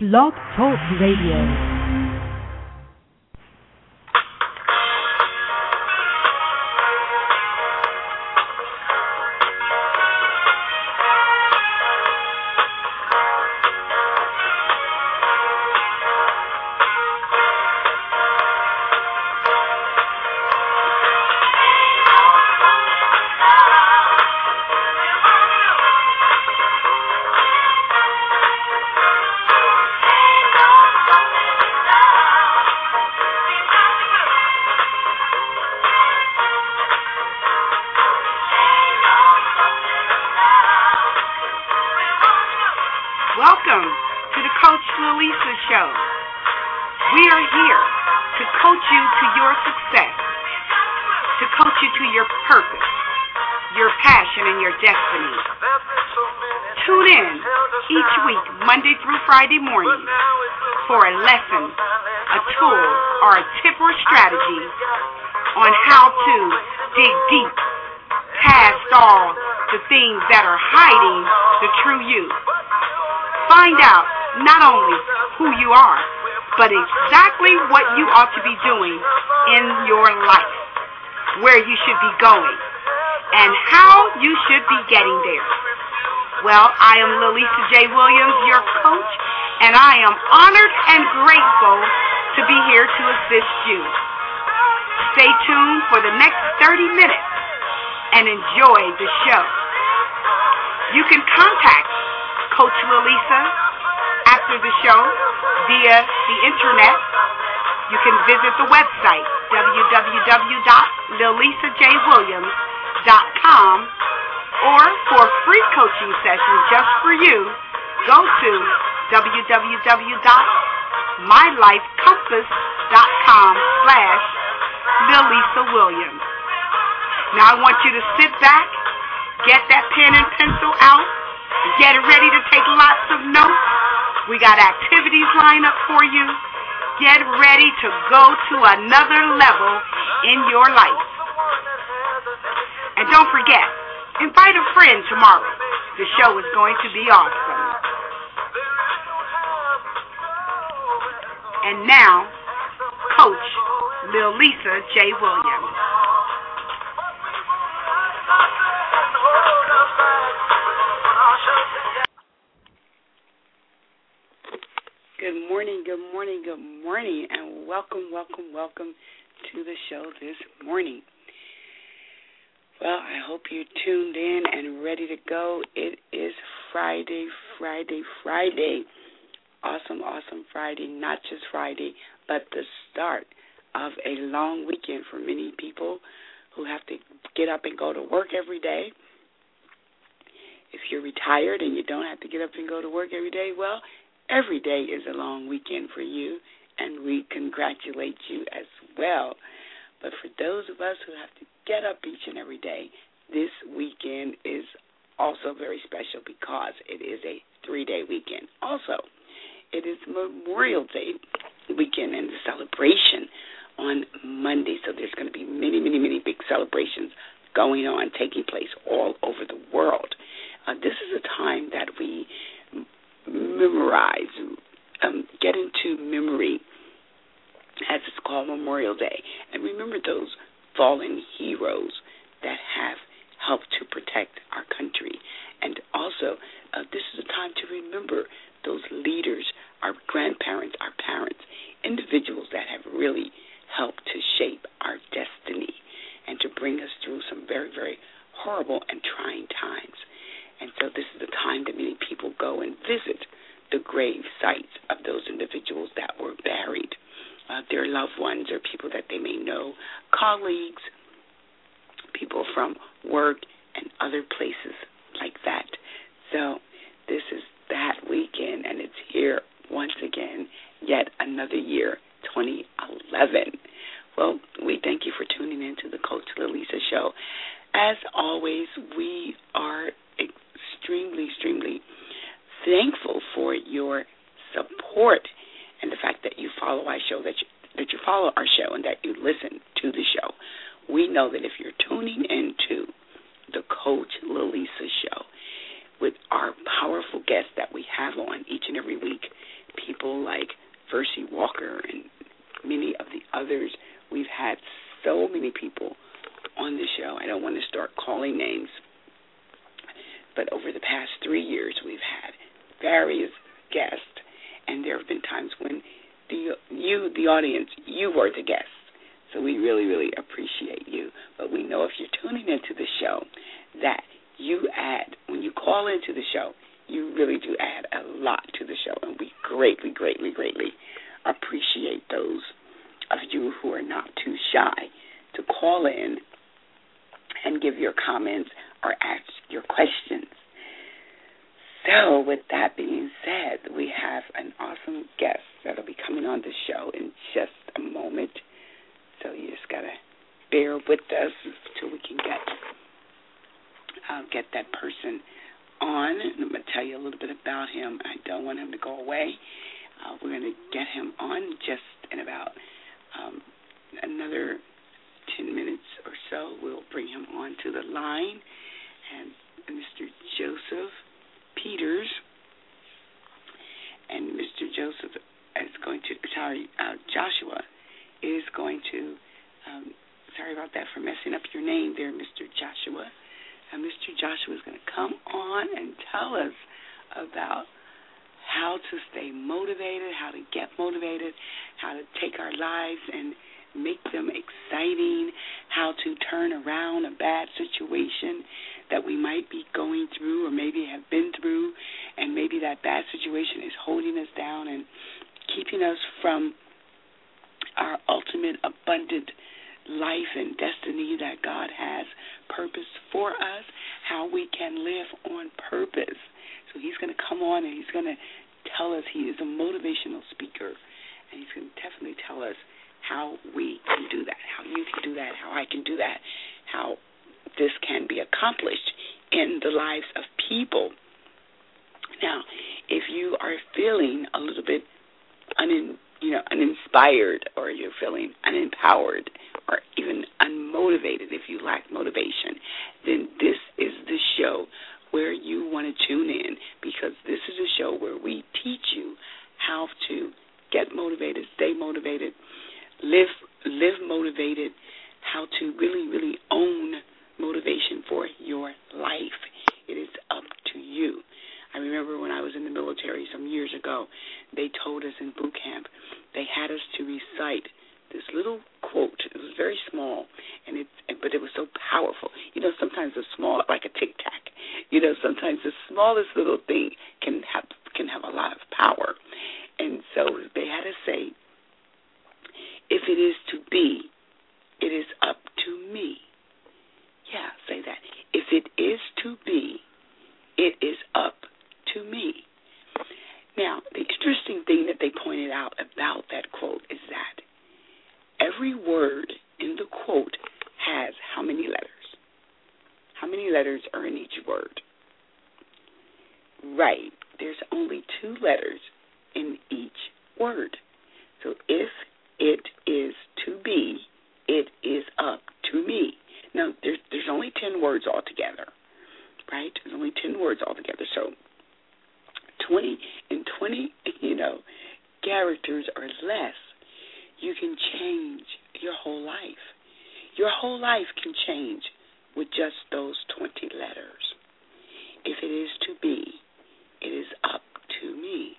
Blog Talk Radio. Welcome to the Coach Lalisa Show. We are here to coach you to your success, to coach you to your purpose, your passion, and your destiny. Tune in each week, Monday through Friday morning, for a lesson, a tool, or a tip or strategy on how to dig deep past all the things that are hiding the true you. Find out not only who you are, but exactly what you ought to be doing in your life, where you should be going, and how you should be getting there. Well, I am Lalisa J. Williams, your coach, and I am honored and grateful to be here to assist you. Stay tuned for the next 30 minutes and enjoy the show. You can contact Coach Lalisa after the show via the internet. You can visit the website www.lalisajwilliams.com, or for free coaching sessions just for you, go to www.mylifecompass.com/Lalisa Williams. Now I want you to sit back, get that pen and pencil out, get ready to take lots of notes. We got activities lined up for you. Get ready to go to another level in your life. And don't forget, invite a friend tomorrow. The show is going to be awesome. And now, Coach Lalisa J. Williams. Good morning, good morning, good morning, and welcome to the show this morning. Well, I hope you tuned in and ready to go. It is Friday. Awesome Friday, not just Friday, but the start of a long weekend for many people who have to get up and go to work every day. If you're retired and you don't have to get up and go to work every day, well, every day is a long weekend for you, and we congratulate you as well. But for those of us who have to get up each and every day, this weekend is also very special because it is a 3-day weekend. Also, it is Memorial Day weekend and the celebration on Monday, so there's going to be many big celebrations going on, taking place all over the world. This is a time that we memorize, get into memory, as it's called, Memorial Day, and remember those fallen heroes that have helped to protect our country. And also, this is a time to remember those leaders, our grandparents, our parents, individuals that have really helped to shape our destiny and to bring us through some very, very horrible and trying times. And so this is the time that many people go and visit the grave sites of those individuals that were buried, their loved ones or people that they may know, colleagues, people from work and other places like that. So this is that weekend, and it's here once again, yet another year, 2011. Well, we thank you for tuning in to the Coach Lalisa Show. As always, we are extremely thankful for your support and the fact that you follow our show, that you follow our show and that you listen to the show. We know that if you're tuning into the Coach Lalisa Show with our powerful guests that we have on each and every week, Fercy Walker and many of the others. We've had so many people on the show. I don't want to start calling names, but over the past 3 years, we've had various guests, and there have been times when the audience, you were the guests. So we really, really appreciate you. But we know if you're tuning into the show that you add, when you call into the show, you really do add a lot to the show. And we greatly, greatly, greatly appreciate those of you who are not too shy to call in and give your comments or ask your questions. So with that being said, we have an awesome guest that will be coming on the show in just a moment. So you just got to bear with us till we can get that person on. And I'm going to tell you a little bit about him. I don't want him to go away. We're going to get him on just in about another 10 minutes or so. We'll bring him on to the line. And Mr. Joseph Peters, and Mr. Joseph is going to, Joshua is going to, sorry about that for messing up your name there, Mr. Joshua. Mr. Joshua is going to come on and tell us about how to stay motivated, how to get motivated, how to take our lives and make them exciting, how to turn around a bad situation that we might be going through or maybe have been through, and maybe that bad situation is holding us down and keeping us from our ultimate abundant life and destiny that God has purpose for us, how we can live on purpose. So he's going to come on and he's going to tell us, he is a motivational speaker, and he's going to definitely tell us how we can do that, how you can do that, how I can do that, how this can be accomplished in the lives of people. Now, if you are feeling a little bit uninspired, or you're feeling unempowered, or even unmotivated, if you lack motivation, then this is the show where you want to tune in, because this is a show where we teach you how to get motivated, stay motivated, live motivated, how to really, really own motivation for your life. It is up to you. I remember when I was in the military some years ago, they told us in boot camp, they had us to recite this little quote. It was very small, but it was so powerful. Sometimes the small, like a tic tac. Sometimes the smallest little thing can have a lot of power. And so they had us say, if it is to be, it is up to me. Yeah, say that. If it is to be, it is up to me. Now, the interesting thing that they pointed out about that quote is that every word in the quote has how many letters? How many letters are in each word? Right. There's only 2 letters in each word. So if it is to be, it is up to me. Now, there's only 10 words altogether, right? There's only 10 words altogether. So 20 characters or less, you can change your whole life. Your whole life can change with just those 20 letters. If it is to be, it is up to me.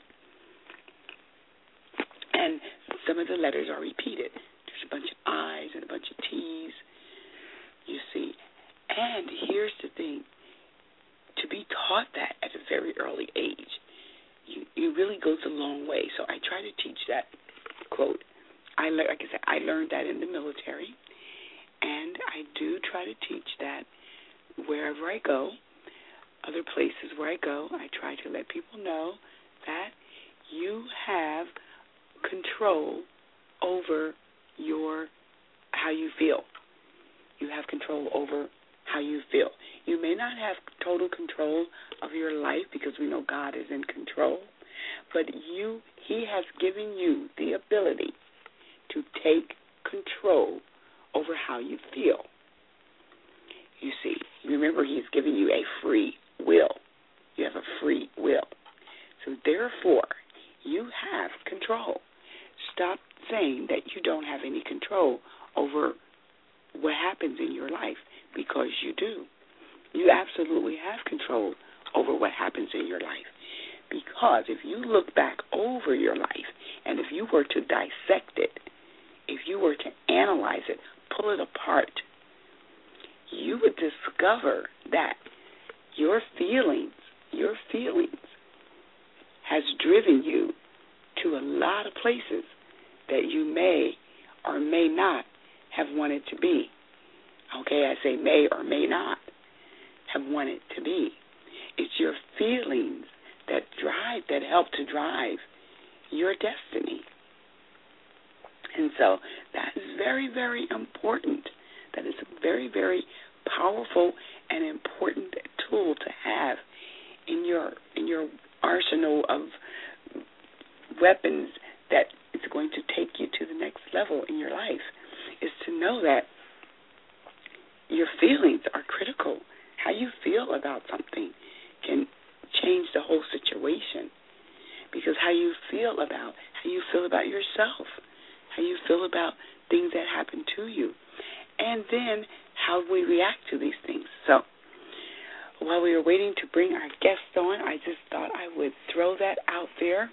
And some of the letters are repeated. There's a bunch of I's and a bunch of T's, you see. And here's the thing. To be taught that at a very early age, you really goes a long way. So I try to teach that quote. Like I said, I learned that in the military, and I do try to teach that wherever I go, other places where I go. I try to let people know that you have control over how you feel. You have control over how you feel. You may not have total control of your life, because we know God is in control, but He has given you the ability to take control over how you feel. You see, remember, He's given you a free will. You have a free will. So therefore, you have control. stop saying that you don't have any control over what happens in your life, because you do. You absolutely have control over what happens in your life. Because if you look back over your life, and if you were to dissect it, if you were to analyze it, pull it apart, you would discover that your feelings has driven you to a lot of places that you may or may not have wanted to be. Okay, I say may or may not have wanted to be. It's your feelings that help to drive your destiny. And so that is very, very important. That is a very, very powerful and important tool to have in your arsenal of weapons that is going to take you to the next level in your life, is to know that your feelings are critical. How you feel about something can change the whole situation, because how you feel about yourself, how you feel about things that happen to you, and then how we react to these things. So while we were waiting to bring our guests on, I just thought I would throw that out there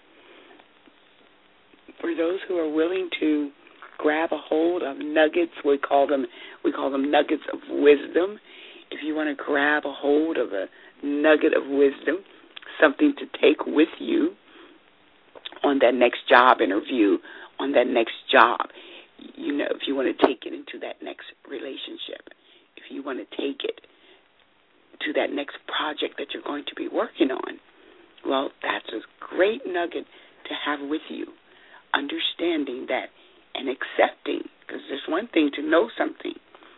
for those who are willing to grab a hold of nuggets. We call them nuggets of wisdom. If you want to grab a hold of a nugget of wisdom, something to take with you on that next job interview, on that next job, if you want to take it into that next relationship, if you want to take it to that next project that you're going to be working on, well, that's a great nugget to have with you, understanding that and accepting, because there's one thing to know something,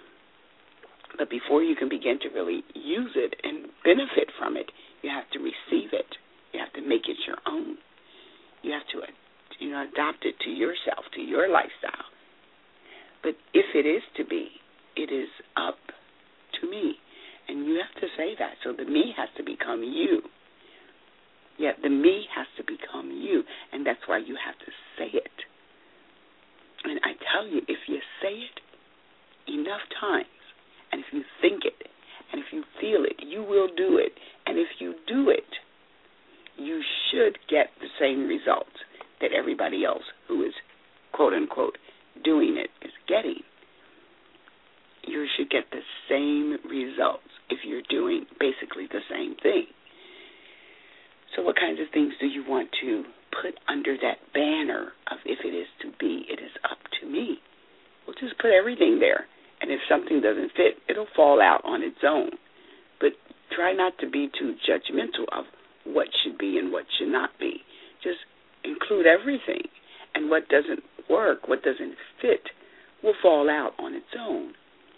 but before you can begin to really use it and benefit from it, you have to receive it. You have to make it your own. You have to, adopt it to yourself, to your lifestyle. But if it is to be, it is up to me. And you have to say that. So the me has to become you. Yeah, the me has to become you. And that's why you have to say it. And I tell you, if you say it enough times, and if you think it, and if you feel it, you will do it. And if you do it, you should get the same results that everybody else who is, quote unquote, doing it is getting. You should get the same results if you're doing basically the same thing. So what kinds of things do you want to put under that banner of if it is to be, it is up to me? Well, just put everything there. And if something doesn't fit, it'll fall out on its own. But try not to be too judgmental of what should be and what should not be. Just include everything. And what doesn't work, what doesn't fit, will fall out on its own.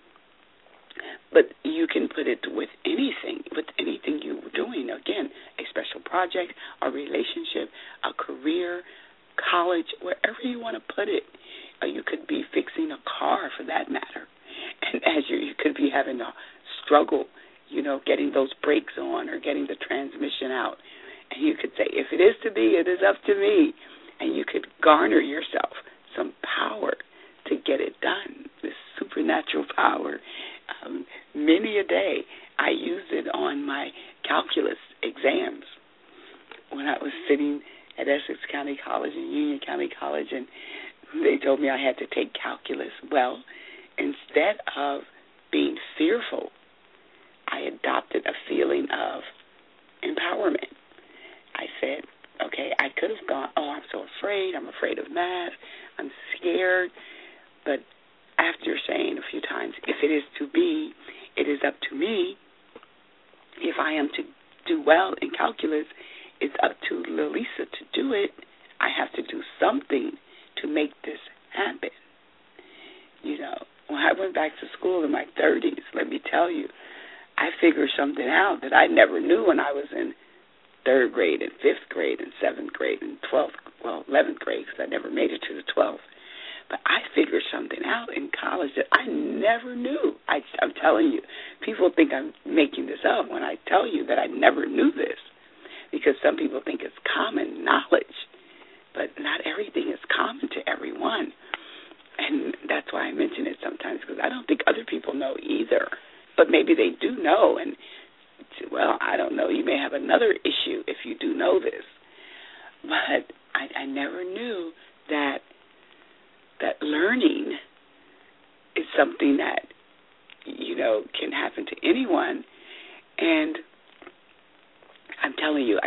But you can put it with anything you're doing. Again, a special project, a relationship, a career, college, wherever you want to put it. You could be fixing a car, for that matter. And as you could be having a struggle, getting those brakes on or getting the transmission out. And you could say, if it is to be, it is up to me. And you could garner yourself some power to get it done, this supernatural power. Many a day I used it on my calculus exams when I was sitting at Essex County College and Union County College, and they told me I had to take calculus. Well, instead of being fearful, I adopted a feeling of empowerment. I said, okay, I could have gone, I'm so afraid. I'm afraid of math. I'm scared. But after saying a few times, if it is to be, it is up to me. If I am to do well in calculus, it's up to Lalisa to do it. I have to do something to make this happen. When I went back to school in my 30s, let me tell you, I figured something out that I never knew when I was in 3rd grade and 5th grade and 7th grade and 11th grade, because I never made it to the 12th. But I figured something out in college that I never knew. I'm telling you, people think I'm making this up when I tell you that I never knew this, because some people think it's common knowledge but not everything is common to everyone. And that's why I mention it sometimes, because I don't think other people know either. But maybe they do know, and, well, I don't know. You may have another issue if you do know this. But I never knew that learning is something that, can happen to anyone. And I'm telling you,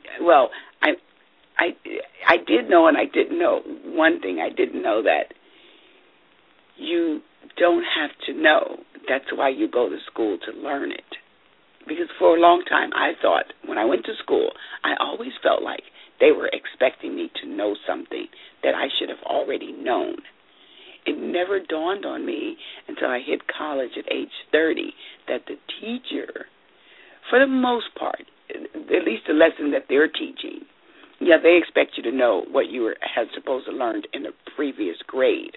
I did know and I didn't know. One thing I didn't know, that you don't have to know. That's why you go to school, to learn it. Because for a long time I thought, when I went to school, I always felt like they were expecting me to know something that I should have already known. It never dawned on me until I hit college at age 30 that the teacher, for the most part, at least the lesson that they're teaching, they expect you to know what you had supposed to learn in the previous grade.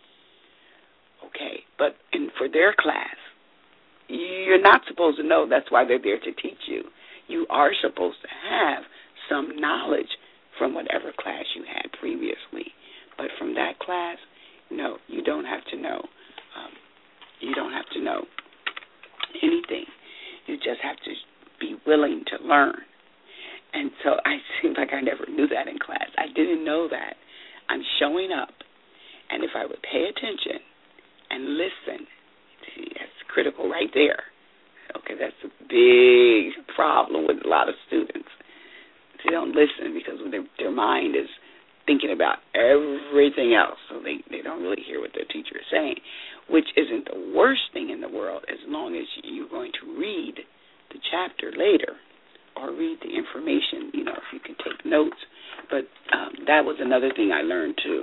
Okay, but for their class, you're not supposed to know. That's why they're there to teach you. You are supposed to have some knowledge from whatever class you had previously. But from that class, no, you don't have to know. You don't have to know anything. You just have to be willing to learn. And so I seemed like I never knew that in class. I didn't know that. I'm showing up, and if I would pay attention and listen, see, that's critical right there. Okay, that's a big problem with a lot of students. They don't listen because their mind is thinking about everything else, so they don't really hear what their teacher is saying, which isn't the worst thing in the world as long as you're going to read the chapter later or read the information, if you can take notes. But that was another thing I learned, too,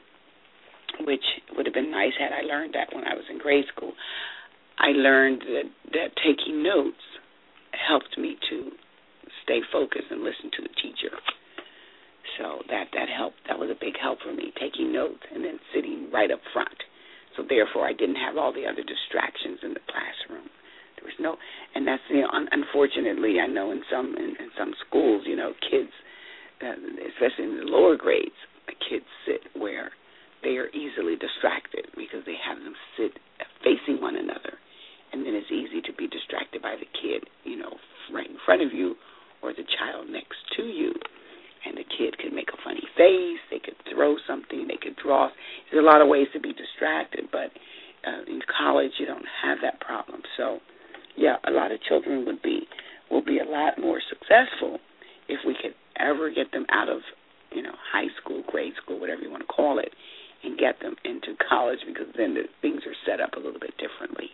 which would have been nice had I learned that when I was in grade school. I learned that taking notes helped me to stay focused and listen to the teacher. So that helped. That was a big help for me, taking notes and then sitting right up front. So therefore, I didn't have all the other distractions in the classroom. There was no, and that's unfortunately, I know in some schools, kids, especially in the lower grades, the kids sit where they are easily distracted because they have them sit facing one another, and then it's easy to be distracted by the kid, right in front of you or the child next to you. And the kid could make a funny face, they could throw something, they could draw. There's a lot of ways to be distracted, but in college you don't have that problem. So, a lot of children will be a lot more successful if we could ever get them out of, high school, grade school, whatever you want to call it, and get them into college, because then the things are set up a little bit differently.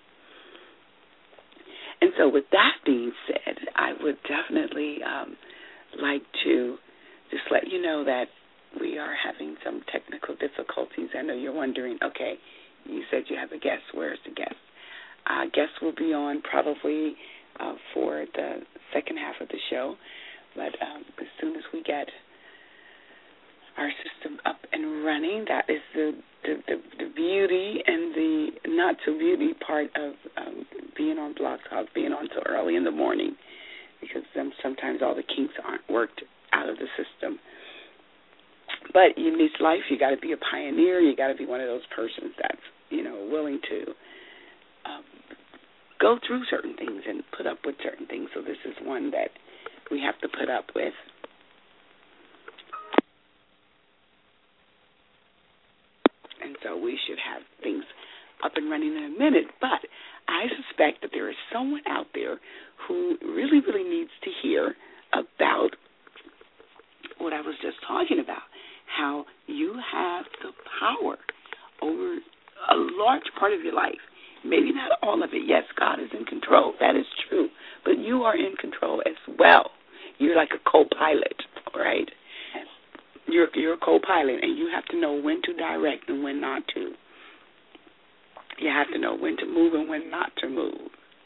And so with that being said, I would definitely like to just let you know that we are having some technical difficulties. I know you're wondering, okay, you said you have a guest. Where's the guest? Guest will be on probably for the second half of the show. But as soon as we get our system up and running, that is the beauty and the not-so-beauty part of being on Blog Talk, being on so early in the morning, because sometimes all the kinks aren't worked out of the system. But in this life, you got to be a pioneer. You got to be one of those persons that's, willing to go through certain things and put up with certain things. So this is one that we have to put up with. And so we should have things up and running in a minute. But I suspect that there is someone out there who really, really needs to hear about what I was just talking about, how you have the power over a large part of your life. Maybe not all of it. Yes, God is in control. That is true. But you are in control as well. You're like a co-pilot, all right? You're a co-pilot, and you have to know when to direct and when not to. You have to know when to move and when not to move.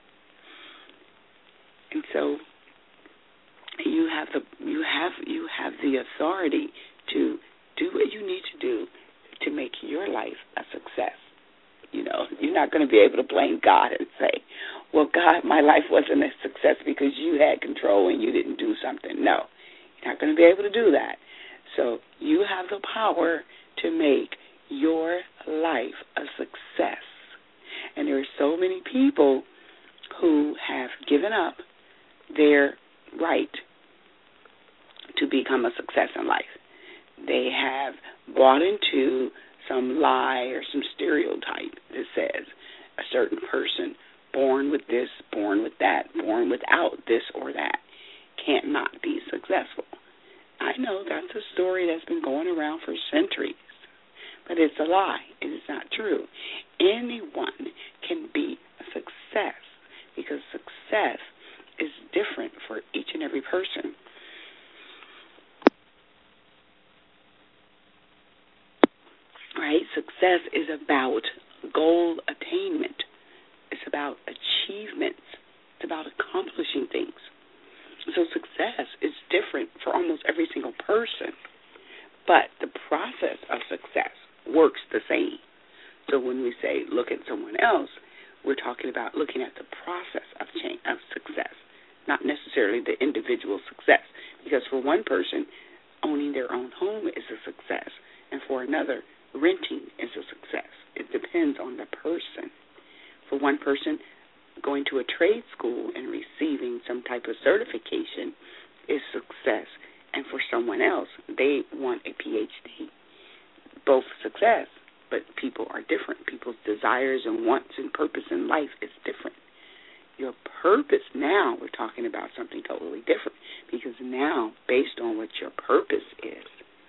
And so you have the authority to do what you need to do to make your life a success. You're not going to be able to blame God and say, well, God, my life wasn't a success because you had control and you didn't do something. No, you're not going to be able to do that. So you have the power to make your life a success. And there are so many people who have given up their right to become a success in life. They have bought into some lie or some stereotype that says a certain person born with this, born with that, born without this or that can't not be successful. I know that's a story that's been going around for centuries, but it's a lie. It is not true. Anyone can be a success because success is different for each and every person. Right? Success is about goal attainment. It's about achievements. It's about accomplishing things. So success is different for almost every single person, but the process of success works the same. So when we say look at someone else, we're talking about looking at the process of success, not necessarily the individual success. Because for one person, owning their own home is a success, and for another, renting is a success. It depends on the person. For one person, going to a trade school and receiving some type of certification is success, and for someone else, they want a PhD. Both success, but people are different. People's desires and wants and purpose in life is different. Your purpose now, we're talking about something totally different, because now, based on what your purpose is,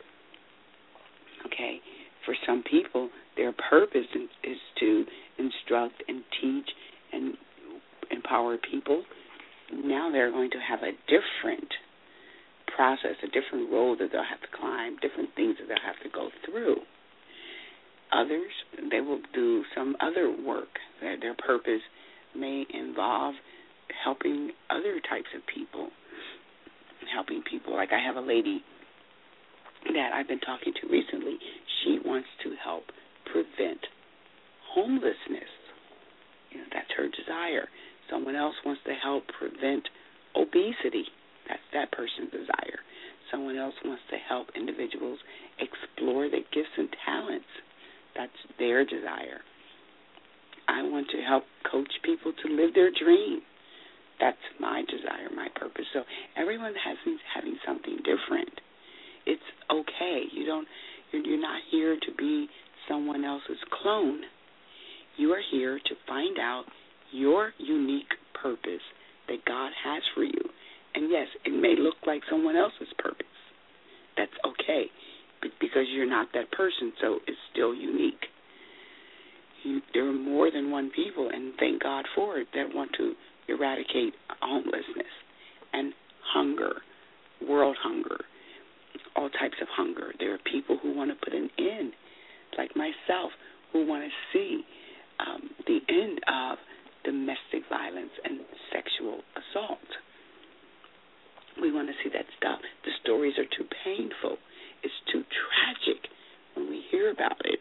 okay, for some people, their purpose is to instruct and teach and empower people. Now they're going to have a different process, a different road that they'll have to climb, different things that they'll have to go through. Others, they will do some other work. Their purpose may involve helping other types of people, helping people. Like I have a lady that I've been talking to recently. She wants to help prevent homelessness. You know, that's her desire. Someone else wants to help prevent obesity. That's that person's desire. Someone else wants to help individuals explore their gifts and talents. That's their desire. I want to help coach people to live their dream. That's my desire, my purpose. So everyone has having something different. It's okay. You're not here to be someone else's clone. You are here to find out your unique purpose that God has for you. And yes, it may look like someone else's purpose. That's okay, because you're not that person, so it's still unique. There are more than one people, and thank God for it, that want to eradicate homelessness and hunger, world hunger, all types of hunger. There are people who want to put an end, like myself, who want to see the end of domestic violence and sexual assault. We want to see that stop. The stories are too painful. It's too tragic when we hear about it.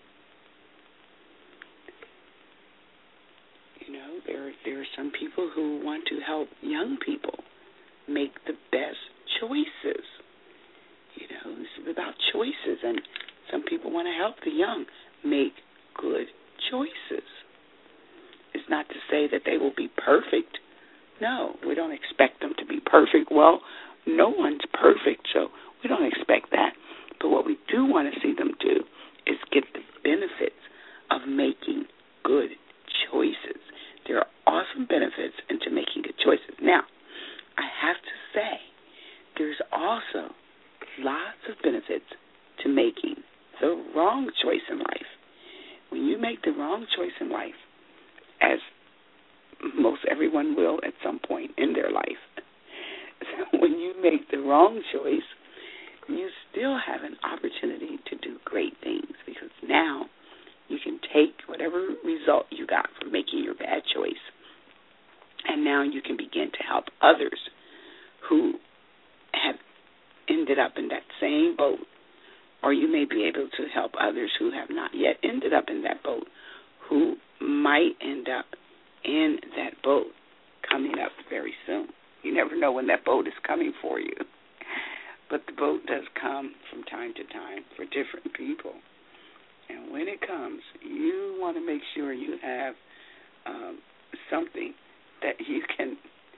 You know, there are some people who want to help young people make the best choices. You know, this is about choices, and some people want to help the young make good choices. It's not to say that they will be perfect. No, we don't expect them to be perfect. Well, no one's perfect, so we don't expect that. But what we do want to see them do is get the benefits of making good choices. There are awesome benefits into making good choices. Now, I have to say, there's also lots of benefits to making the wrong choice in life. When you make the wrong choice in life, as most everyone will at some point in their life, so when you make the wrong choice, you still have an opportunity to do great things, because now you can take whatever result you got from making your bad choice, and now you can begin to help others who have ended up in that same boat, or you may be able to help others who have not yet ended up in that boat, who might end up in that boat coming up very soon. You never know when that boat is coming for you. But the boat does come from time to time for different people. And when it comes, you want to make sure you have something that you can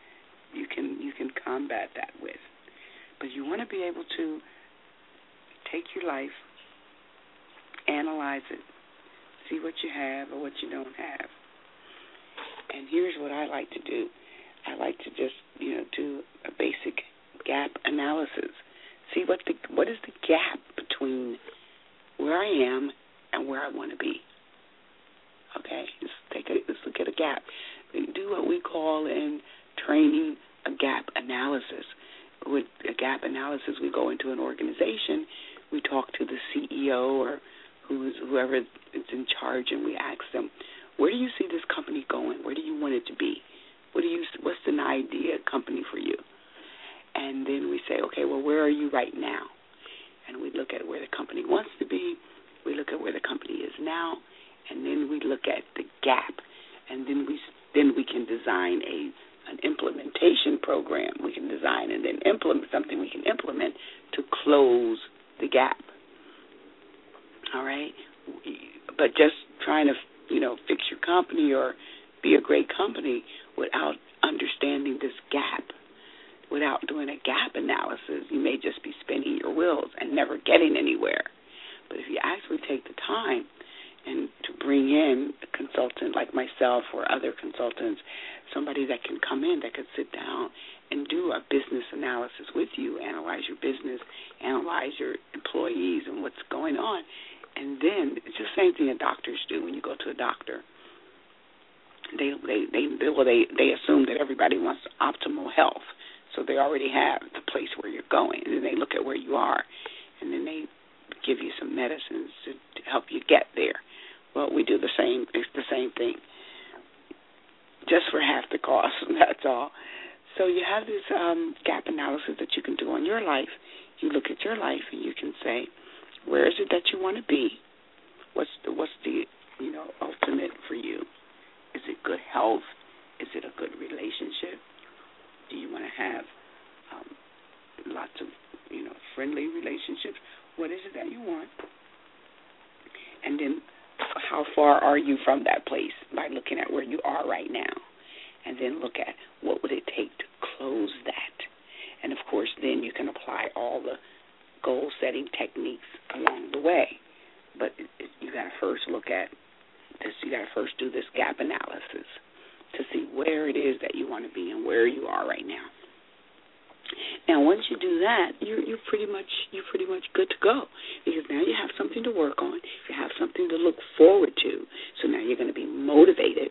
combat that with. But you want to be able to take your life, analyze it, see what you have or what you don't have. And here's what I like to do. I like to just, do a basic gap analysis. See what is the gap between where I am and where I want to be. Okay, let's look at a gap. We do what we call in training a gap analysis. With a gap analysis, we go into an organization, we talk to the CEO or whoever is in charge, and we ask them, where do you see this company going? Where do you want it to be? What's an idea company for you? And then we say, okay, well, where are you right now? And we look at where the company wants to be. We look at where the company is now, and then we look at the gap, and then we can design an implementation program. We can design and then implement something we can implement to close the gap. All right? But just trying to, fix your company or be a great company without understanding this gap, without doing a gap analysis, you may just be spinning your wheels and never getting anywhere. But if you actually take the time and to bring in a consultant like myself or other consultants, somebody that can come in, that could sit down and do a business analysis with you, analyze your business, analyze your employees and what's going on. And then it's the same thing that doctors do when you go to a doctor. They assume that everybody wants optimal health, so they already have the place where you're going, and then they look at where you are, and then they give you some medicines to help you get there. Well, we do the same. It's the same thing, just for half the cost. That's all. So you have this gap analysis that you can do on your life. You look at your life and you can say, where is it that you want to be? What's the ultimate for you? Is it good health? Is it a good relationship? Do you want to have lots of friendly relationships? What is it that you want? And then how far are you from that place by looking at where you are right now? And then look at what would it take to close that. And, of course, then you can apply all the goal-setting techniques along the way. But you got to first look at this. You got to first do this gap analysis to see where it is that you want to be and where you are right now. Now, once you do that, you're pretty much good to go, because now you have something to work on. You have something to look forward to. So now you're going to be motivated.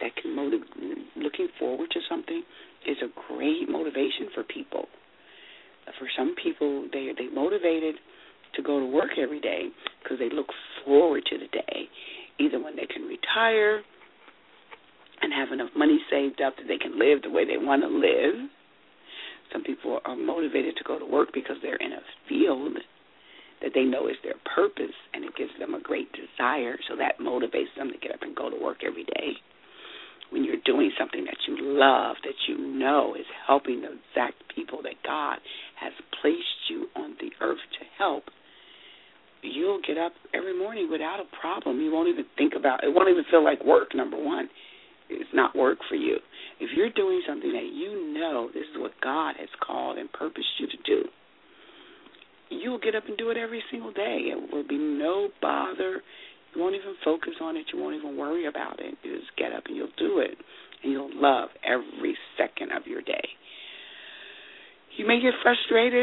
Looking forward to something is a great motivation for people. For some people, they're motivated to go to work every day because they look forward to the day, either when they can retire and have enough money saved up that they can live the way they want to live. Some people are motivated to go to work because they're in a field that they know is their purpose, and it gives them a great desire, so that motivates them to get up and go to work every day. When you're doing something that you love, that you know is helping the exact people that God has placed you on the earth to help, you'll get up every morning without a problem. You won't even think about it. It won't even feel like work, number one. It's not work for you. If you're doing something that you know this is what God has called and purposed you to do, you'll get up and do it every single day. It will be no bother. You won't even focus on it. You won't even worry about it. You just get up and you'll do it, and you'll love every second of your day. You may get frustrated.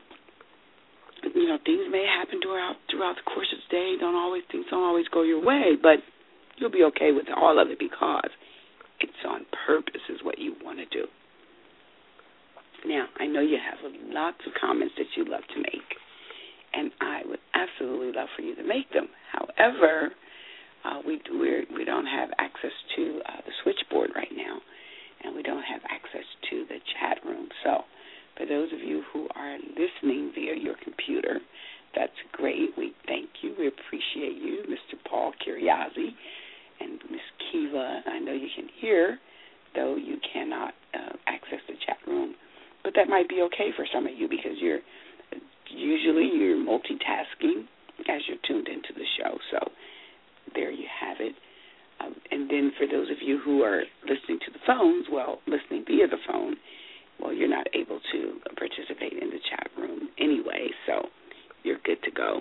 Things may happen throughout the course of the day. Things don't always go your way, but you'll be okay with all of it because it's on purpose is what you want to do. Now, I know you have lots of comments that you love to make, and I would absolutely love for you to make them. However, we don't have access to the switchboard right now, and we don't have access to the chat room. So for those of you who are listening via your computer, that's great. We thank you. We appreciate you, Mr. Paul Kiriazi and Ms. Kiva. I know you can hear, though you cannot access the chat room. But that might be okay for some of you because you're usually you're multitasking as you're tuned into the show. So there you have it. And then for those of you who are listening to the phones, listening via the phone, you're not able to participate in the chat room anyway, so you're good to go.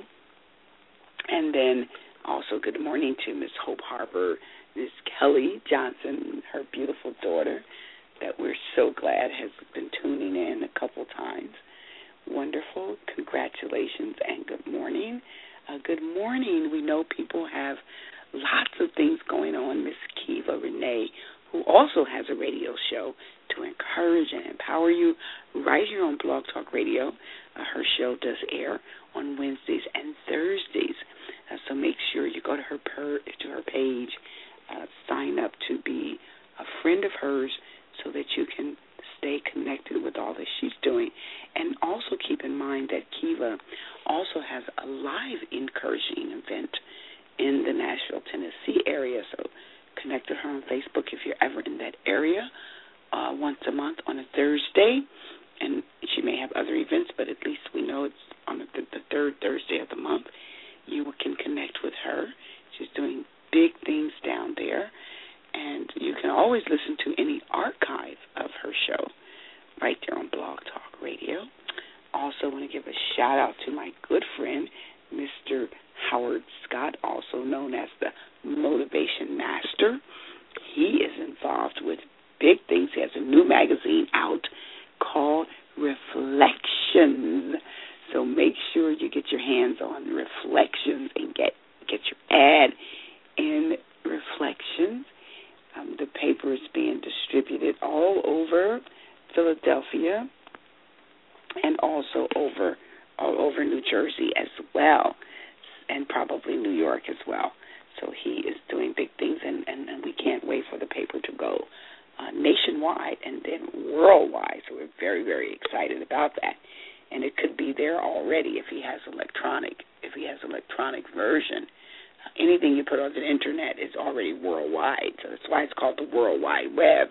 And then also good morning to Miss Hope Harbor, Miss Kelly Johnson, her beautiful daughter, that we're so glad has been tuning in a couple times. Wonderful. Congratulations and good morning. Good morning. We know people have lots of things going on. Miss Kiva Renee, who also has a radio show to encourage and empower you right here on Blog Talk Radio. Her show does air on Wednesdays and Thursdays. So make sure you go to her page, sign up to be a friend of hers so that you can stay connected with all that she's doing. And also keep in mind that Kiva also has a live encouraging event in the Nashville, Tennessee area. So connect with her on Facebook if you're ever in that area once a month on a Thursday. And she may have other events, but at least we know it's on the third Thursday of the month. You can connect with her. She's doing big things down there. And you can always listen to any archive of her show right there on Blog Talk Radio. Also want to give a shout-out to my good friend, Mr. Howard Scott, also known as the Motivation Master. He is involved with big things. He has a new magazine out called Reflections. So make sure you get your hands on Reflections and get your ad in Reflections. The paper is being distributed all over Philadelphia and also all over New Jersey as well, and probably New York as well. So he is doing big things, and we can't wait for the paper to go nationwide and then worldwide. So we're very, very excited about that. And it could be there already if he has electronic version. Anything you put on the internet is already worldwide. So that's why it's called the World Wide Web.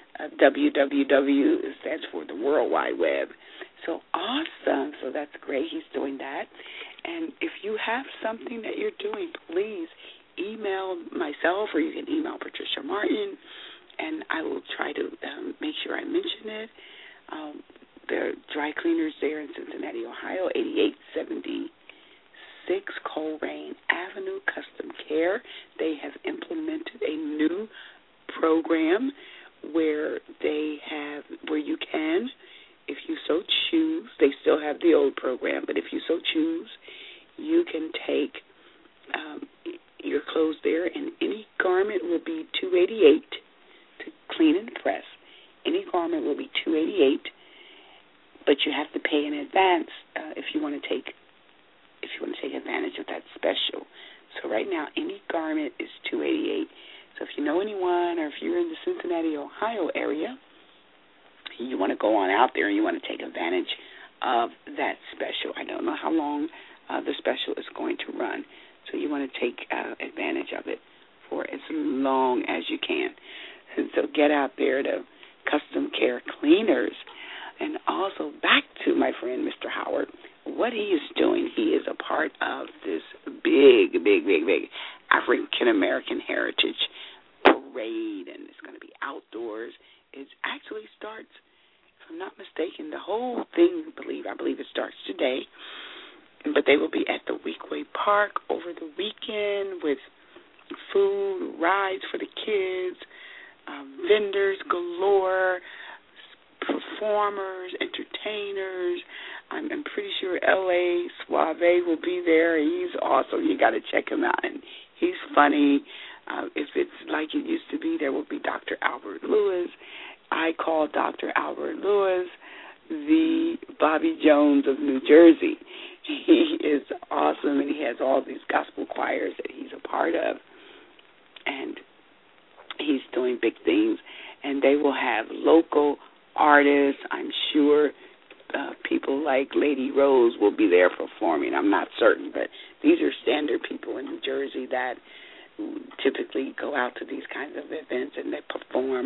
WWW stands for the World Wide Web. So awesome. So that's great. He's doing that. And if you have something that you're doing, please email myself, or you can email Patricia Martin, and I will try to make sure I mention it. There are dry cleaners there in Cincinnati, Ohio, 8876 Coleraine Avenue, Custom Care. They have implemented a new program where you can, if you so choose, they still have the old program, but if you so choose, you can take your clothes there, and any garment will be $288 to clean and press. Any garment will be $288, but you have to pay in advance if you want to take advantage of that special. So right now, any garment is $288. So if you know anyone, or if you're in the Cincinnati, Ohio area, you want to go on out there and you want to take advantage of that special. I don't know how long the special is going to run, so you want to take advantage of it for as long as you can. And so get out there to Custom Care Cleaners. And also back to my friend Mr. Howard, what he is doing, he is a part of this big African-American Heritage Parade, and it's going to be outdoors. It actually starts, if I'm not mistaken, the whole thing, I believe it starts today, but they will be at the Weequahic Park over the weekend with food, rides for the kids, vendors galore, performers, entertainers. I'm pretty sure L.A. Suave will be there. He's awesome. You got to check him out. And he's funny. If it's like it used to be, there will be Dr. Albert Lewis. I call Dr. Albert Lewis the Bobby Jones of New Jersey. He is awesome, and he has all these gospel choirs that he's a part of. And he's doing big things. And they will have local artists. I'm sure people like Lady Rose will be there performing. I'm not certain, but these are standard people in New Jersey that typically go out to these kinds of events and they perform.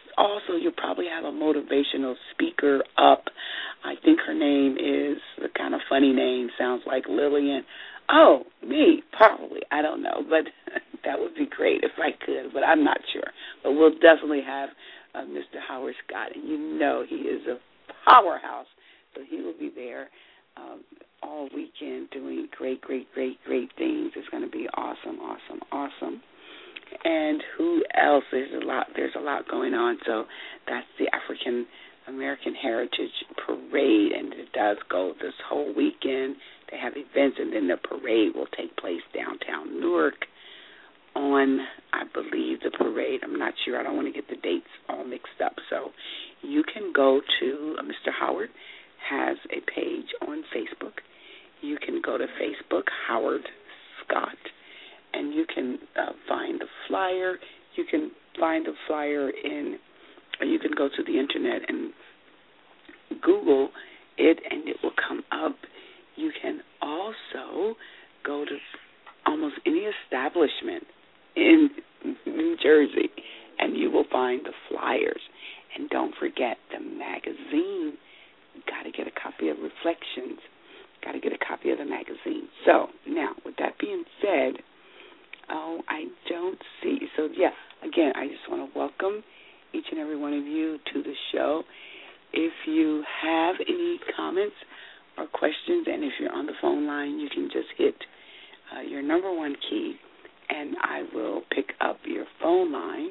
Also, you'll probably have a motivational speaker up. I think her name is kind kind of funny name, sounds like Lillian. Oh, me, probably. I don't know, but that would be great if I could, but I'm not sure. But we'll definitely have Mr. Howard Scott, and you know he is a powerhouse, so he will be there all weekend doing great things. It's going to be awesome. And who else? There's a lot going on. So that's the African American Heritage Parade, and it does go this whole weekend. They have events, and then the parade will take place downtown Newark on, I believe, the parade. I'm not sure. I don't want to get the dates all mixed up. So you can go to, Mr. Howard has a page on Facebook. You can go to Facebook, Howard Scott, and you can find the flyer. You can find the flyer or you can go to the internet and Google it, and it will come up. You can also go to almost any establishment in New Jersey, and you will find the flyers. And don't forget the magazine. You got to get a copy of Reflections. Got to get a copy of the magazine. So now, with that being said, I don't see. So yeah, again, I just want to welcome each and every one of you to the show. If you have any comments or questions, and if you're on the phone line, you can just hit your number 1 key, and I will pick up your phone line.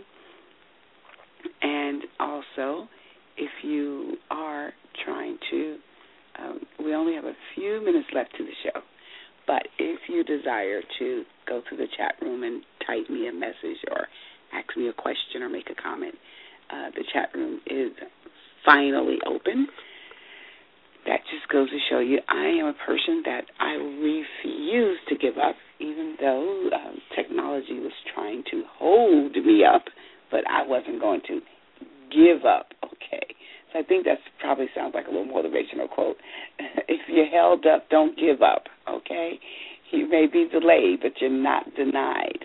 And also, if you are trying to, we only have a few minutes left to the show, but if you desire to go to the chat room and type me a message or ask me a question or make a comment, the chat room is finally open. That just goes to show you I am a person that I refuse to give up, even though technology was trying to hold me up, but I wasn't going to give up, okay? So I think that probably sounds like a little motivational quote. If you're held up, don't give up, okay? You may be delayed, but you're not denied.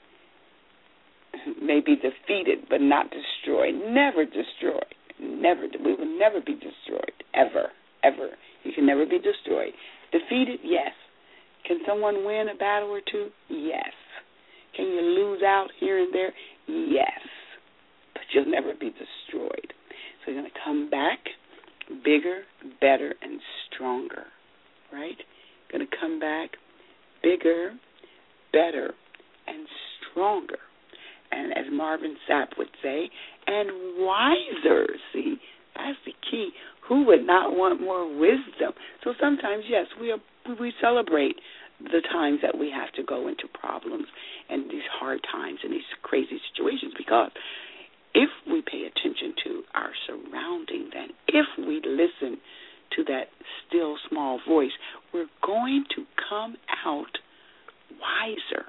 May be defeated, but not destroyed. Never destroyed. Never. We will never be destroyed, ever. You can never be destroyed. Defeated, yes. Can someone win a battle or two? Yes. Can you lose out here and there? Yes. But you'll never be destroyed. So you're going to come back bigger, better, and stronger, right? Going to come back bigger, better, and stronger. And as Marvin Sapp would say, and wiser. See, that's the key. Who would not want more wisdom? So sometimes, yes, we celebrate the times that we have to go into problems and these hard times and these crazy situations, because if we pay attention to our surroundings and if we listen to that still small voice, we're going to come out wiser.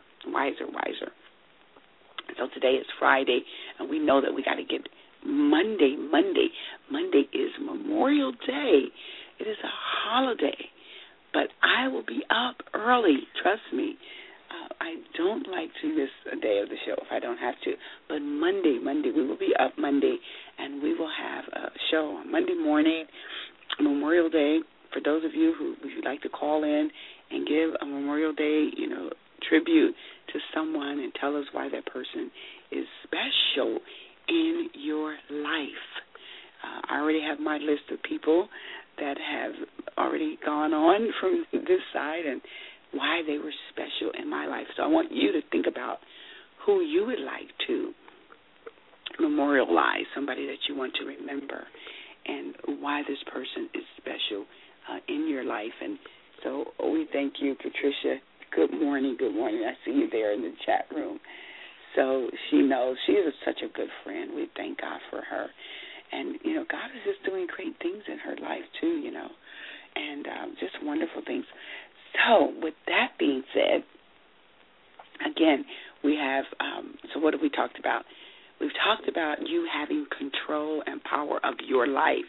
So today is Friday, and we know that we got to get Monday. Monday is Memorial Day. It is a holiday, but I will be up early. Trust me. I don't like to miss a day of the show if I don't have to. But Monday, we will be up Monday, and we will have a show on Monday morning, Memorial Day. For those of you who would like to call in and give a Memorial Day, tribute to someone and tell us why that person is special in your life. I already have my list of people that have already gone on from this side and why they were special in my life. So I want you to think about who you would like to memorialize, somebody that you want to remember, and why this person is special in your life. And so we thank you, Patricia. Good morning. I see you there in the chat room. So she knows. She is such a good friend. We thank God for her. And, God is just doing great things in her life, too, and just wonderful things. So with that being said, again, we have, so what have we talked about? We've talked about you having control and power of your life.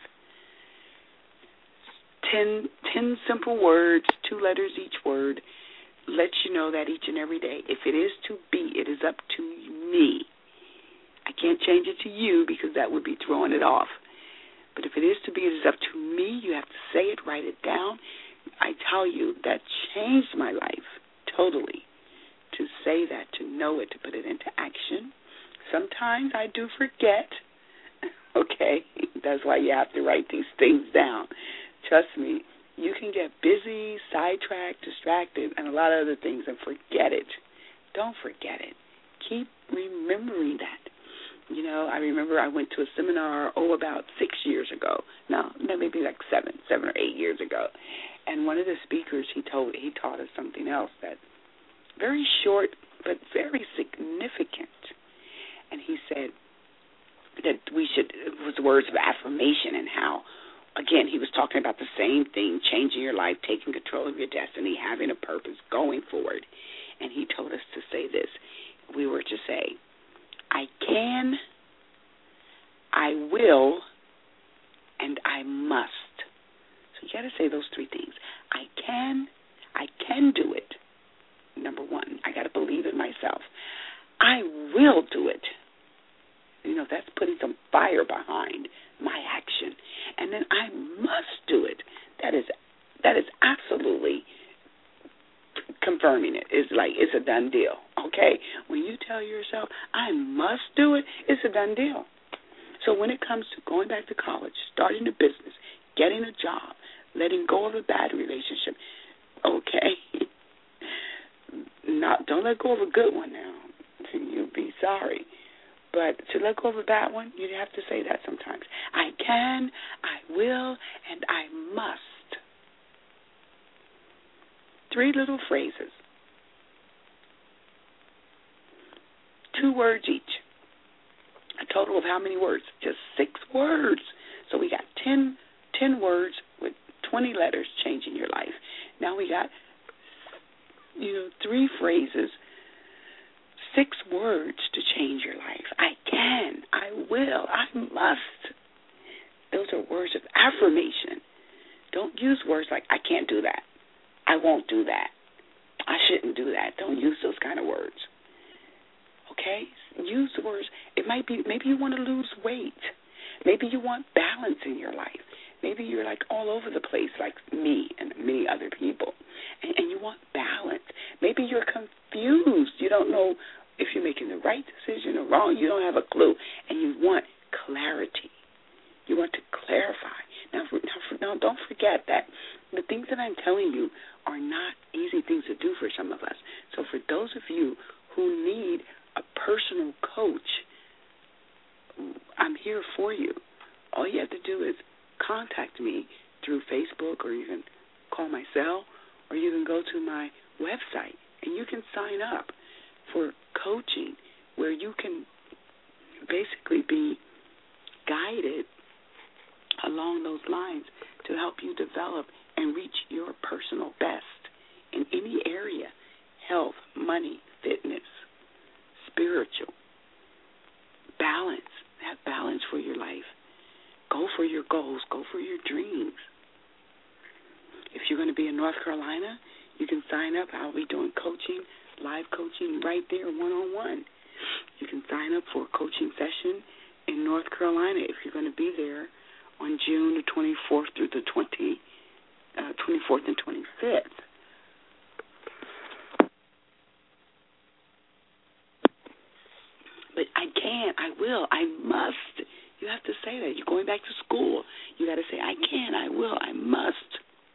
10 simple words, 2 letters each word, lets you know that each and every day. If it is to be, it is up to me. I can't change it to you because that would be throwing it off. But if it is to be, it is up to me. You have to say it, write it down. I tell you, that changed my life totally. To say that, to know it, to put it into action. Sometimes I do forget. Okay? That's why you have to write these things down. Trust me, you can get busy, sidetracked, distracted, and a lot of other things and forget it. Don't forget it. Keep remembering that. You know, I remember I went to a seminar, about 6 years ago. No, maybe like 7 or 8 years ago. And one of the speakers, he taught us something else that's very short but very significant. And he said that it was words of affirmation, and how, again, he was talking about the same thing, changing your life, taking control of your destiny, having a purpose, going forward. And he told us to say this. We were to say, I can, I will, and I must. So you got to say those three things. I can do it. Number one, I got to believe in myself. I will do it. You know, that's putting some fire behind my action. And then I must do it. That is absolutely confirming it. It's like it's a done deal, okay? When you tell yourself, I must do it, it's a done deal. So when it comes to going back to college, starting a business, getting a job, letting go of a bad relationship, okay? Don't let go of a good one now. You'll be sorry. But to let go of a bad one, you have to say that sometimes. I can, I will, and I must. 3 little phrases. 2 words each. A total of how many words? Just 6 words. So we got 10 words with 20 letters changing your life. Now we got, 3 phrases, 6 words to change your life. I can, I will, I must. Those are words of affirmation. Don't use words like, I can't do that. I won't do that. I shouldn't do that. Don't use those kind of words. Okay? Use the words. It might be, maybe you want to lose weight. Maybe you want balance in your life. Maybe you're like all over the place like me and many other people. And you want balance. Maybe you're confused. You don't know if you're making the right decision or wrong. You don't have a clue. And you want clarity. You want to clarify. Now, don't forget that the things that I'm telling you are not easy things to do for some of us. So for those of you who need a personal coach, I'm here for you. All you have to do is contact me through Facebook, or you can call my cell, or you can go to my website and you can sign up for coaching where you can basically be guided along those lines to help you develop and reach your personal best in any area: health, money, fitness, spiritual, balance. Have balance for your life. Go for your goals. Go for your dreams. If you're going to be in North Carolina, you can sign up. I'll be doing coaching, live coaching right there, one-on-one. You can sign up for a coaching session in North Carolina if you're going to be there on June the 24th through the 24th and 25th. But I can, I will, I must. You have to say that. You're going back to school. You got to say, I can, I will, I must.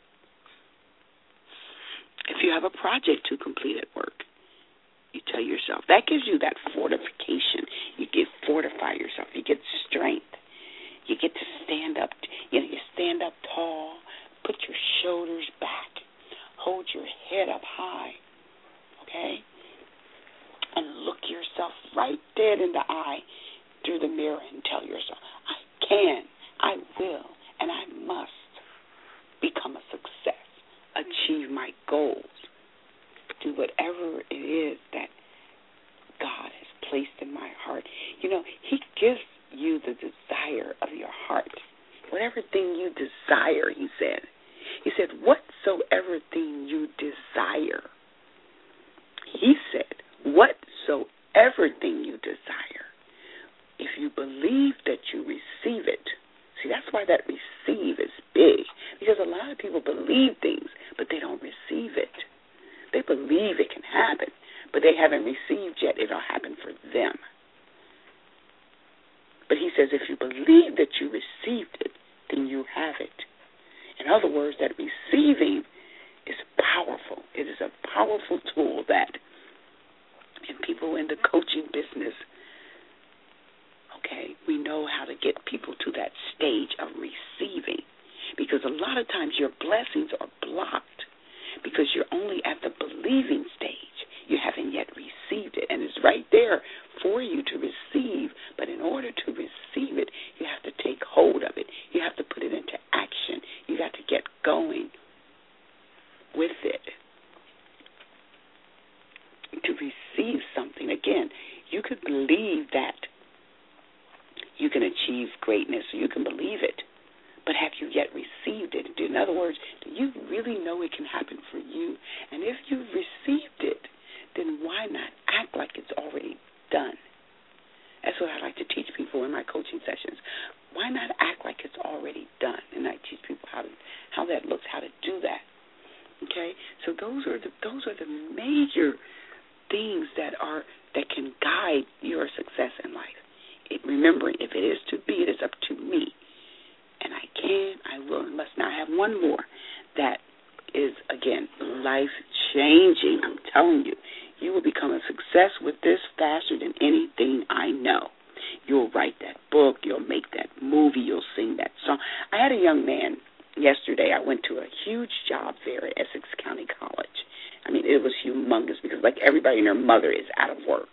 If you have a project to complete at work, you tell yourself. That gives you that fortification. You fortify yourself. You get strength. You get to stand up. You stand up tall. Put your shoulders back. Hold your head up high. Okay? And look yourself right dead in the eye through the mirror and tell yourself, I can, I will, and I must become a success, achieve my goals, do whatever it is that God has placed in my heart. He gives you the desire of your heart. Whatever thing you desire, he said. He said, whatsoever thing you desire. He said, whatsoever thing you desire. If you believe that you receive it. See, that's why that receive is big. Because a lot of people believe things, believe it can happen, but they haven't received yet. It'll happen for them. But he says if you believe that you received it, then you have it. In other words, that receiving is powerful. It is a powerful tool that, and people in the coaching business, okay, we know how to get people to that stage of receiving, because a lot of times your blessings are blocked because you're only at the believing stage. You haven't yet received it, and it's right there for you to receive, but in order to receive it, you have to take hold of it. You have to put it into action. You got to get going with it. To receive something, again, you could believe that you can achieve greatness, or you can believe it, but have you yet received it? In other words, do you really know it can happen for you? And if you've received it, then why not act like it's already done? That's what I like to teach people in my coaching sessions. Why not act like it's already done? And I teach people how that looks, how to do that. Okay, so those are the major things that can guide your success in life. Remembering, if it is to be, it is up to me. And I will, and must not have one more. That is, again, life-changing. I'm telling you. You will become a success with this faster than anything I know. You'll write that book. You'll make that movie. You'll sing that song. I had a young man yesterday. I went to a huge job fair at Essex County College. I mean, it was humongous because, like, everybody and their mother is out of work.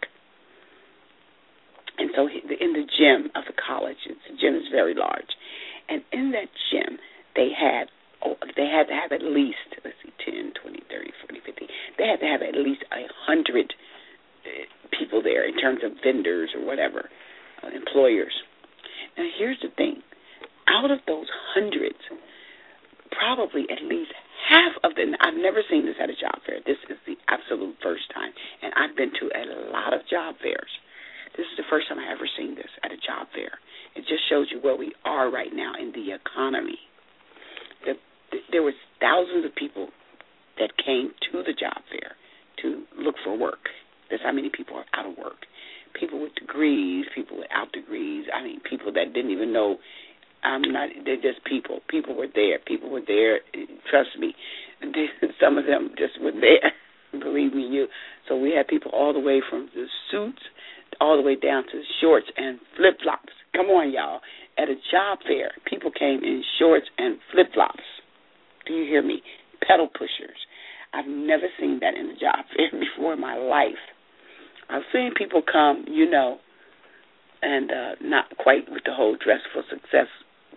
And so in the gym of the college, the gym is very large. And in that gym, they had to have at least, 10, 20, 30, 40, 50. They had to have at least 100 people there in terms of vendors or whatever, employers. Now, here's the thing. Out of those hundreds, probably at least half of them, I've never seen this at a job fair. This is the absolute first time. And I've been to a lot of job fairs. This is the first time I've ever seen this at a job fair. It just shows you where we are right now in the economy. There was thousands of people that came to the job fair to look for work. That's how many people are out of work. People with degrees, people without degrees. I mean, people that didn't even know. They're just people. People were there. People were there. Trust me. Some of them just were there. Believe me, you. So we had people all the way from the suits all the way down to shorts and flip-flops. Come on, y'all. At a job fair, people came in shorts and flip-flops. Do you hear me? Pedal pushers. I've never seen that in a job fair before in my life. I've seen people come, and not quite with the whole dress for success,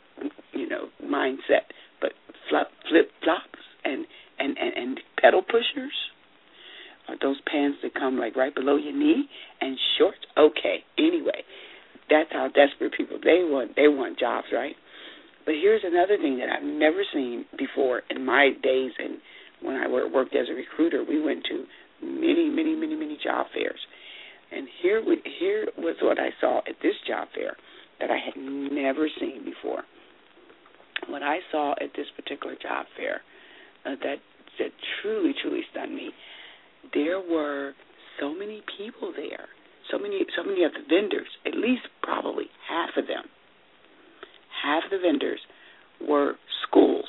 mindset, but flip-flops and pedal pushers. Are those pants that come like right below your knee and shorts? Okay. Anyway, that's how desperate people they want jobs, right? But here's another thing that I've never seen before in my days, and when I worked as a recruiter, we went to many job fairs, and here was what I saw at this job fair that I had never seen before. What I saw at this particular job fair that truly stunned me. There were so many people there, so many of the vendors, at least probably half of them. Half the vendors were schools.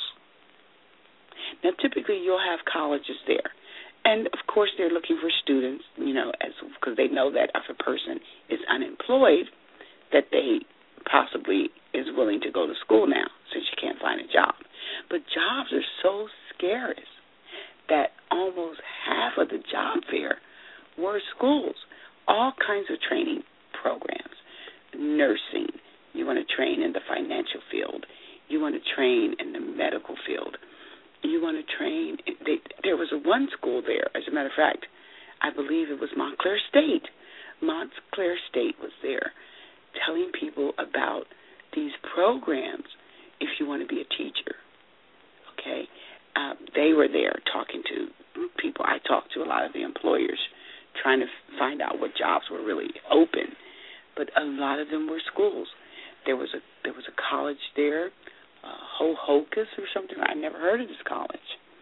Now, typically you'll have colleges there. And, of course, they're looking for students, because they know that if a person is unemployed, that they possibly is willing to go to school now since you can't find a job. But jobs are so scarce that almost half of the job fair were schools, all kinds of training programs, nursing. You want to train in the financial field. You want to train in the medical field. You want to train. There was one school there, as a matter of fact, I believe it was Montclair State. Montclair State was there telling people about these programs if you want to be a teacher. Okay? They were there talking to people. I talked to a lot of the employers trying to find out what jobs were really open. But a lot of them were schools. There was a college there, Ho Hocus or something. I never heard of this college.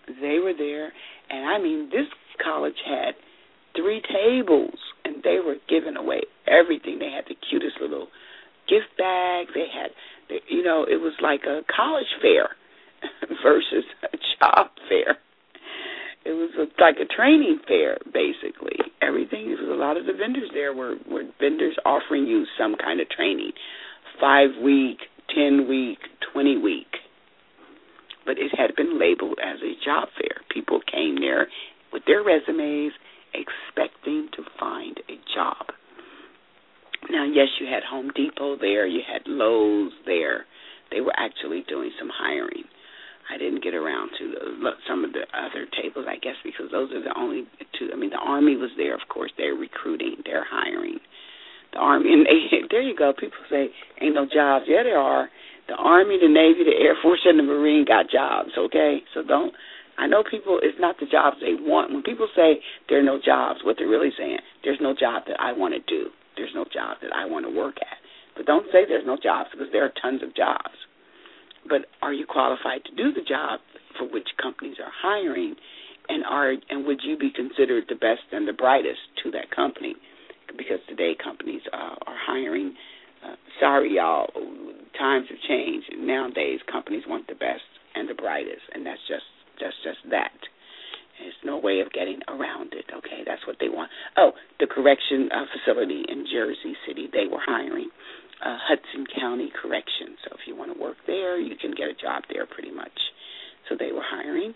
They were there, and I mean, this college had 3 tables, and they were giving away everything. They had the cutest little gift bags. They had, it was like a college fair versus a job fair. It was like a training fair, basically. Everything, there was a lot of the vendors there were vendors offering you some kind of training, 5-week, 10-week, 20-week. But it had been labeled as a job fair. People came there with their resumes expecting to find a job. Now, yes, you had Home Depot there. You had Lowe's there. They were actually doing some hiring. I didn't get around to some of the other tables, I guess, because those are the only 2. I mean, the Army was there, of course. They're recruiting. They're hiring. The Army, and there you go. People say, ain't no jobs. Yeah, there are. The Army, the Navy, the Air Force, and the Marine got jobs, okay? So I know people, it's not the jobs they want. When people say there are no jobs, what they're really saying, there's no job that I want to do. There's no job that I want to work at. But don't say there's no jobs, because there are tons of jobs. But are you qualified to do the job for which companies are hiring, and would you be considered the best and the brightest to that company? Because today companies are hiring. Sorry, y'all, times have changed. Nowadays, companies want the best and the brightest, and that's just that. There's no way of getting around it, okay? That's what they want. Oh, the correction facility in Jersey City, they were hiring. Hudson County Correction. So if you want to work there, you can get a job there pretty much. So they were hiring.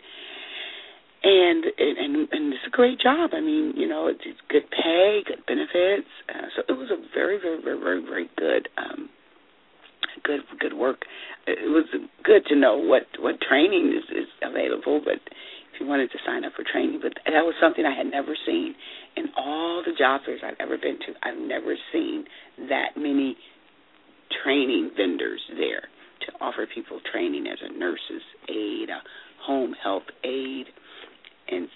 And it's a great job. I mean, it's good pay, good benefits. So it was a very, very, very, very, very good good work. It was good to know what training is available, but if you wanted to sign up for training. But that was something I had never seen. In all the job fairs I've ever been to, I've never seen that many training vendors there to offer people training as a nurse's aide, a home health aide, and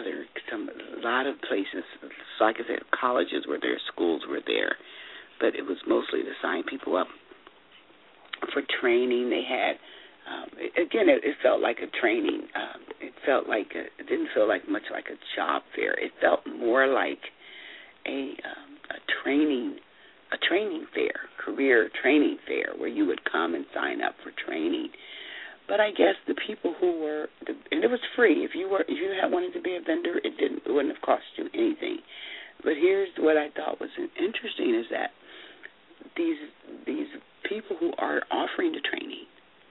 a lot of places, like I said, colleges were there, schools were there, but it was mostly to sign people up for training. They had, it felt like a training. It didn't feel like much like a job fair. It felt more like a training fair, career training fair, where you would come and sign up for training. But I guess the people who were, and it was free. If you had wanted to be a vendor, it wouldn't have cost you anything. But here's what I thought was interesting is that these people who are offering the training,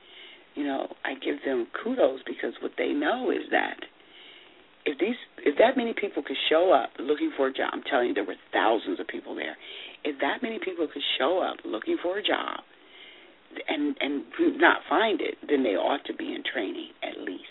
I give them kudos, because what they know is that if that many people could show up looking for a job, I'm telling you, there were thousands of people there. If that many people could show up looking for a job and not find it, then they ought to be in training at least.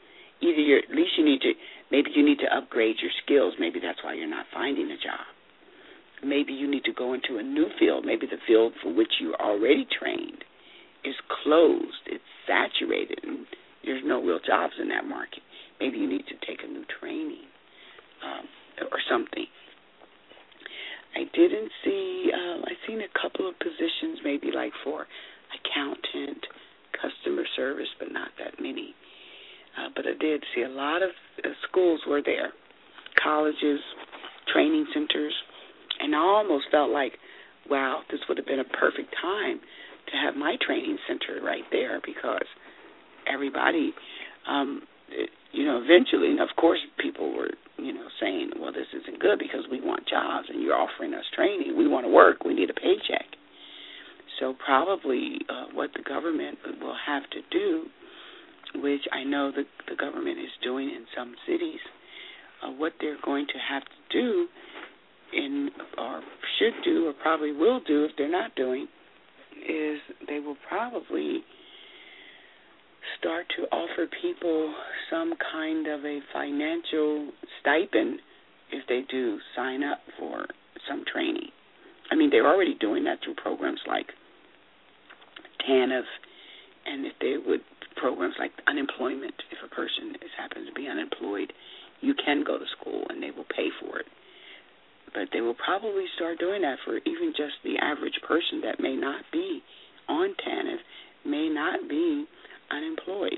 Maybe you need to upgrade your skills. Maybe that's why you're not finding a job. Maybe you need to go into a new field. Maybe the field for which you are already trained is closed, it's saturated, and there's no real jobs in that market. Maybe you need to take a new training or something. I didn't see, I've seen a couple of positions, maybe like for accountant, customer service, but not that many. But I did see a lot of schools were there, colleges, training centers, and I almost felt like, wow, this would have been a perfect time to have my training center right there, because everybody, eventually, and of course people were, saying, well, this isn't good because we want jobs and you're offering us training. We want to work. We need a paycheck. So probably what the government will have to do, which I know the government is doing in some cities, what they're going to have to do or should do or probably will do if they're not doing is they will probably start to offer people some kind of a financial stipend if they do sign up for some training. I mean, they're already doing that through programs like TANF, and if they would, programs like unemployment, if a person happens to be unemployed, you can go to school and they will pay for it. But they will probably start doing that for even just the average person that may not be on TANF, may not be unemployed.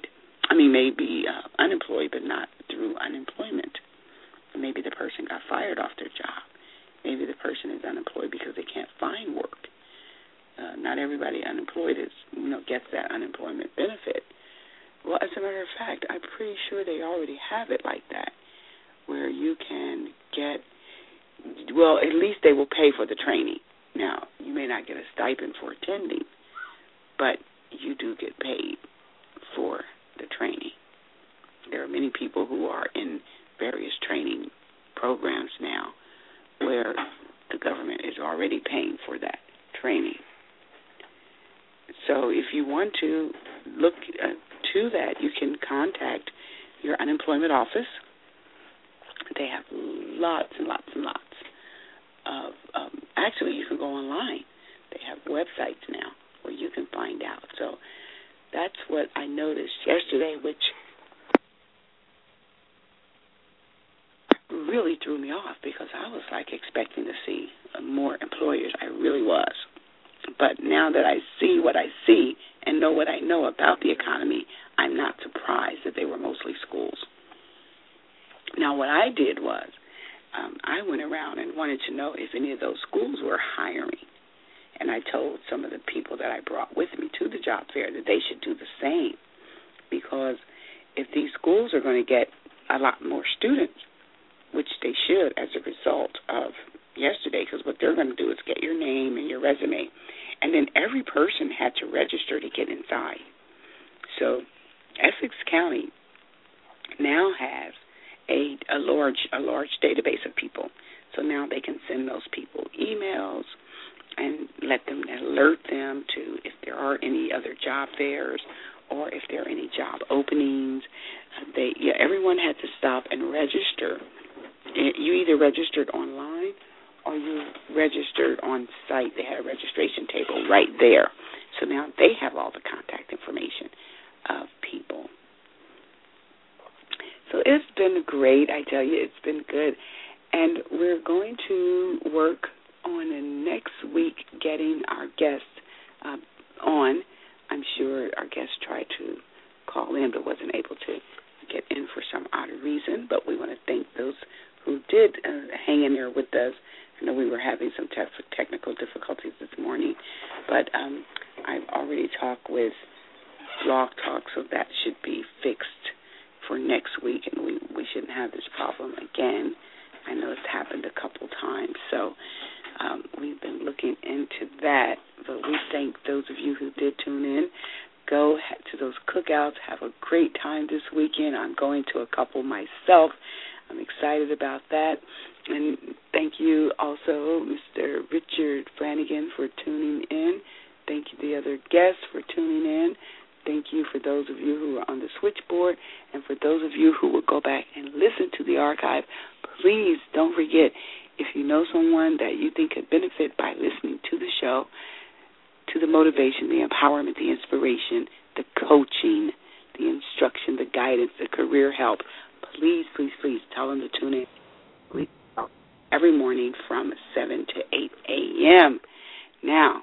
maybe unemployed, but not through unemployment. Maybe the person got fired off their job. Maybe the person is unemployed because they can't find work. Not everybody unemployed gets that unemployment benefit. Well, as a matter of fact, I'm pretty sure they already have it like that, where you can get, well, at least they will pay for the training. Now, you may not get a stipend for attending, but you do get paid for the training. There are many people who are in various training programs now where the government is already paying for that training. So if you want to look to that, you can contact your unemployment office. They have lots and lots and lots of, actually you can go online. They have websites now where you can find out. So that's what I noticed yesterday, which really threw me off because I was like expecting to see more employers. I really was. But now that I see what I see and know what I know about the economy, I'm not surprised that they were mostly schools. Now, what I did was I went around and wanted to know if any of those schools were hiring. And I told some of the people that I brought with me to the job fair that they should do the same, because if these schools are going to get a lot more students, which they should as a result of yesterday, because what they're going to do is get your name and your resume, and then every person had to register to get inside. So Essex County now has a large database of people. So now they can send those people emails and alert them to if there are any other job fairs or if there are any job openings. Everyone had to stop and register. You either registered online or you registered on site. They had a registration table right there. So now they have all the contact information of people. So it's been great, I tell you. It's been good. And we're going to work on next week getting our guests on. I'm sure our guest tried to call in but wasn't able to get in for some odd reason. But we want to thank those who did hang in there with us. I know we were having some technical difficulties this morning, but I've already talked with Blog Talk, so that should be fixed for next week, and we shouldn't have this problem again. I know it's happened a couple times, so we've been looking into that. But we thank those of you who did tune in. Go to those cookouts. Have a great time this weekend. I'm going to a couple myself. I'm excited about that. And thank you also, Mr. Richard Flanagan, for tuning in. Thank you, the other guests, for tuning in. Thank you for those of you who are on the switchboard, and for those of you who will go back and listen to the archive. Please don't forget, if you know someone that you think could benefit by listening to the show, to the motivation, the empowerment, the inspiration, the coaching, the instruction, the guidance, the career help, please, please, please tell them to tune in every morning from 7 to 8 a.m. Now,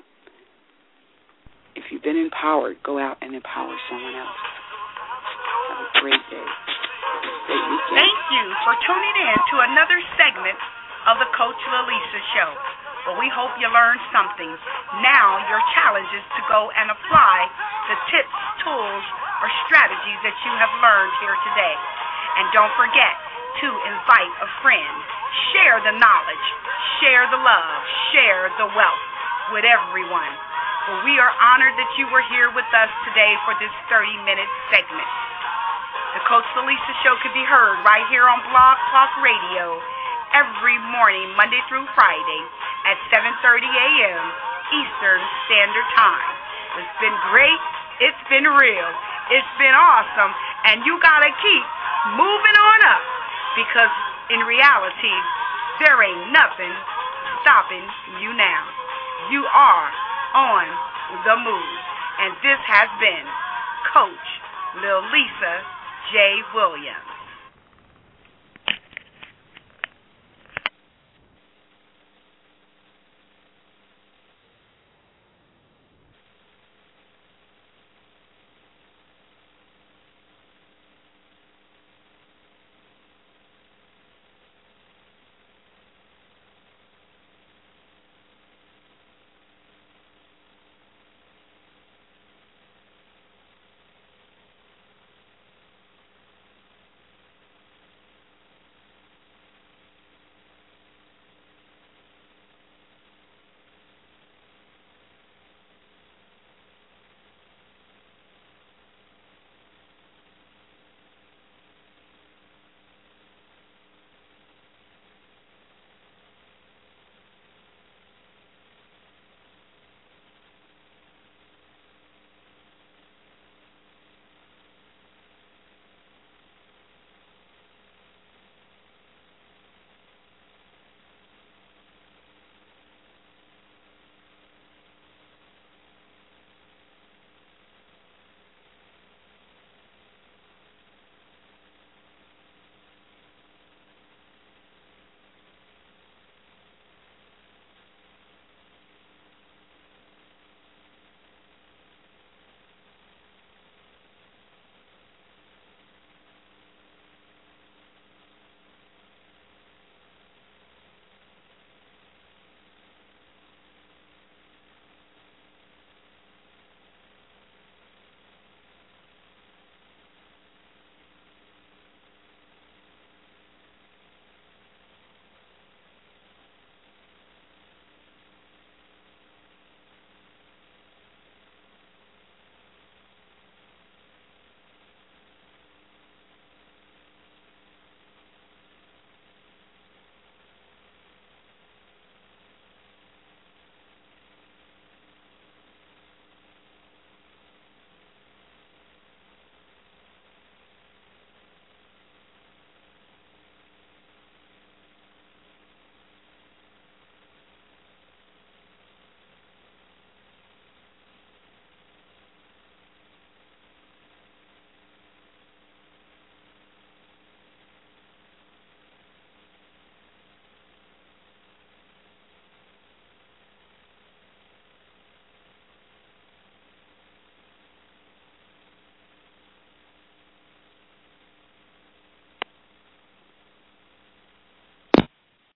if you've been empowered, go out and empower someone else. Have a great day. Great weekend. Thank you for tuning in to another segment of the Coach Lalisa Show. Well, we hope you learned something. Now your challenge is to go and apply the tips, tools, or strategies that you have learned here today. And don't forget to invite a friend. Share the knowledge, share the love, share the wealth with everyone. Well, we are honored that you were here with us today for this 30-minute segment. The Coach Lalisa Show can be heard right here on Blog Talk Radio every morning, Monday through Friday at 7:30 a.m. Eastern Standard Time. It's been great. It's been real. It's been awesome. And you got to keep moving on up, because in reality, there ain't nothing stopping you now. You are on the move. And this has been Coach Lalisa J. Williams.